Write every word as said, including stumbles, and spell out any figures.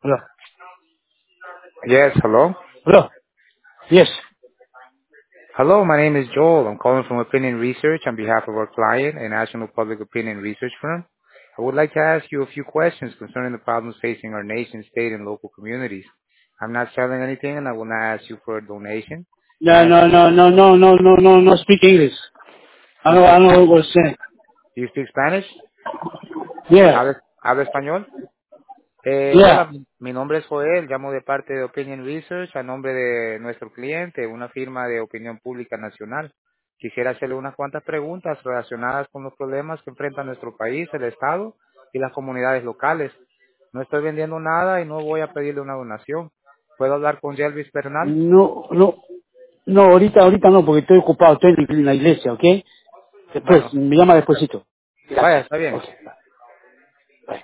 Hello. Yes, hello. Hello. Yes. Hello, my name is Joel. I'm calling from Opinion Research on behalf of our client, a national public opinion research firm. I would like to ask you a few questions concerning the problems facing our nation, state, and local communities. I'm not selling anything, and I will not ask you for a donation. I'm No, no, asking, no, no, no, no, no, no, no. Speak English. I you know, I speak, know what was saying. do you speak Spanish? Yeah. ¿Habla, habla español? Eh, Yeah. hola, mi mi nombre es Joel, llamo de parte de Opinion Research a nombre de nuestro cliente, una firma de opinión pública nacional. Quisiera hacerle unas cuantas preguntas relacionadas con los problemas que enfrenta nuestro país, el Estado y las comunidades locales. No estoy vendiendo nada y no voy a pedirle una donación. ¿Puedo hablar con Jelvis Bernal? No, no, no, ahorita, ahorita no, porque estoy ocupado, estoy en la iglesia, ¿ok? Después, Bueno, me llama despuesito. vaya, Gracias. está bien. Ok, bye.